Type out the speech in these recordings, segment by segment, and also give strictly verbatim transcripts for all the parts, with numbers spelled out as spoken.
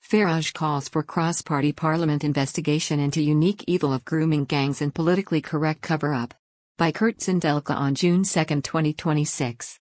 Farage calls for cross-party parliament investigation into unique evil of grooming gangs and politically correct cover-up. By Kurt Sindelka on June second, twenty twenty-six.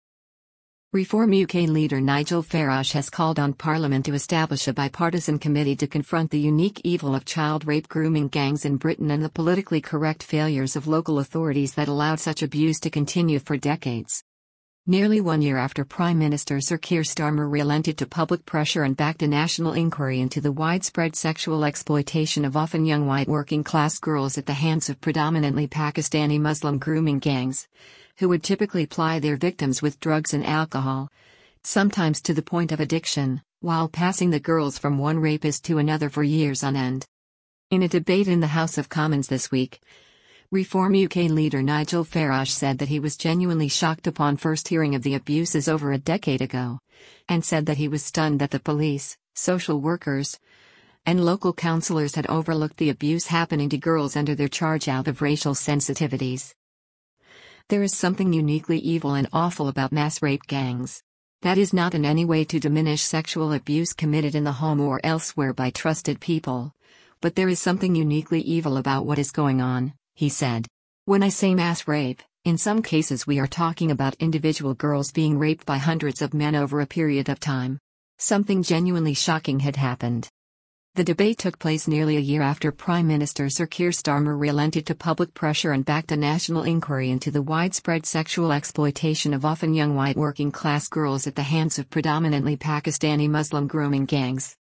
Reform U K leader Nigel Farage has called on Parliament to establish a bipartisan committee to confront the unique evil of child rape grooming gangs in Britain and the politically correct failures of local authorities that allowed such abuse to continue for decades. Nearly one year after Prime Minister Sir Keir Starmer relented to public pressure and backed a national inquiry into the widespread sexual exploitation of often young white working-class girls at the hands of predominantly Pakistani Muslim grooming gangs, who would typically ply their victims with drugs and alcohol, sometimes to the point of addiction, while passing the girls from one rapist to another for years on end. In a debate in the House of Commons this week, Reform U K leader Nigel Farage said that he was genuinely shocked upon first hearing of the abuses over a decade ago, and said that he was stunned that the police, social workers, and local councillors had overlooked the abuse happening to girls under their charge out of racial sensitivities. There is something uniquely evil and awful about mass rape gangs. That is not in any way to diminish sexual abuse committed in the home or elsewhere by trusted people, but there is something uniquely evil about what is going on, he said. When I say mass rape, in some cases we are talking about individual girls being raped by hundreds of men over a period of time. Something genuinely shocking had happened. The debate took place nearly a year after Prime Minister Sir Keir Starmer relented to public pressure and backed a national inquiry into the widespread sexual exploitation of often young white working-class girls at the hands of predominantly Pakistani Muslim grooming gangs.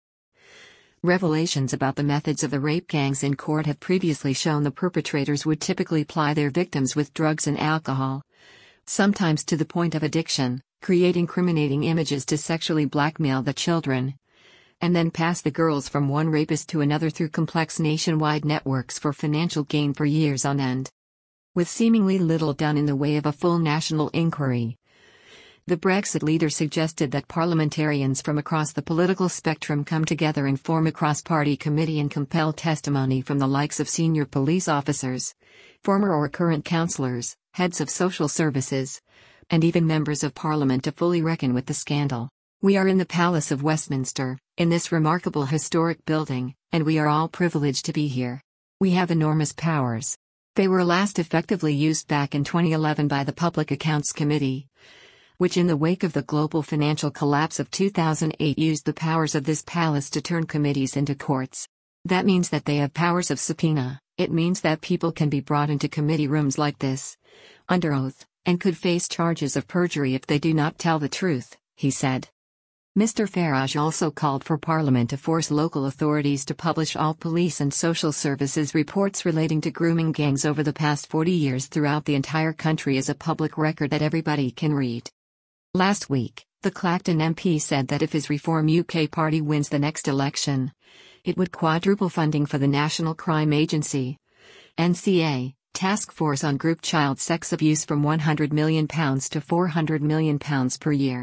Revelations about the methods of the rape gangs in court have previously shown the perpetrators would typically ply their victims with drugs and alcohol, sometimes to the point of addiction, create incriminating images to sexually blackmail the children, and then pass the girls from one rapist to another through complex nationwide networks for financial gain for years on end. With seemingly little done in the way of a full national inquiry, the Brexit leader suggested that parliamentarians from across the political spectrum come together and form a cross-party committee and compel testimony from the likes of senior police officers, former or current councillors, heads of social services, and even members of parliament to fully reckon with the scandal. We are in the Palace of Westminster, in this remarkable historic building, and we are all privileged to be here. We have enormous powers. They were last effectively used back in twenty eleven by the Public Accounts Committee, which in the wake of the global financial collapse of two thousand eight used the powers of this palace to turn committees into courts. That means that they have powers of subpoena. It means that people can be brought into committee rooms like this, under oath, and could face charges of perjury if they do not tell the truth, he said. Mister Farage also called for Parliament to force local authorities to publish all police and social services reports relating to grooming gangs over the past forty years throughout the entire country as a public record that everybody can read. Last week, the Clacton M P said that if his Reform U K party wins the next election, it would quadruple funding for the National Crime Agency (N C A) task force on group child sex abuse from one hundred million pounds to four hundred million pounds per year.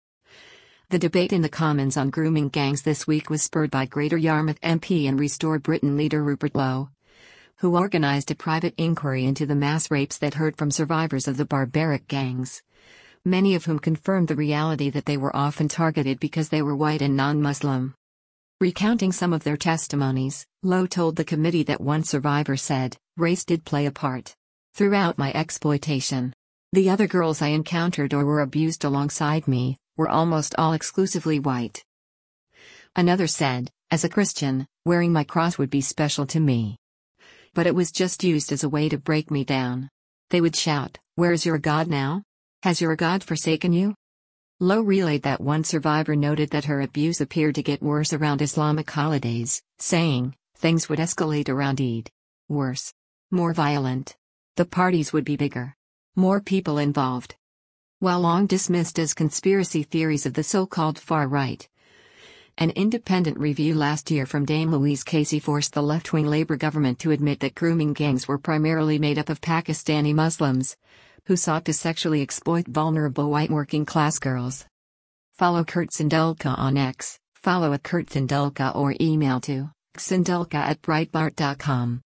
The debate in the Commons on grooming gangs this week was spurred by Greater Yarmouth M P and Restore Britain leader Rupert Lowe, who organised a private inquiry into the mass rapes that heard from survivors of the barbaric gangs, many of whom confirmed the reality that they were often targeted because they were white and non-Muslim. Recounting some of their testimonies, Lowe told the committee that one survivor said, "Race did play a part throughout my exploitation. The other girls I encountered or were abused alongside me were almost all exclusively white." Another said, "As a Christian, wearing my cross would be special to me. But it was just used as a way to break me down. They would shout, 'Where is your God now? Has your God forsaken you?'" Lowe relayed that one survivor noted that her abuse appeared to get worse around Islamic holidays, saying, "Things would escalate around Eid. Worse. More violent. The parties would be bigger. More people involved." While long dismissed as conspiracy theories of the so-called far right, an independent review last year from Dame Louise Casey forced the left-wing Labour government to admit that grooming gangs were primarily made up of Pakistani Muslims, who sought to sexually exploit vulnerable white working-class girls. Follow Kurt Sindelka on X, follow at Kurt Sindelka or email to sindelka at breitbart dot com.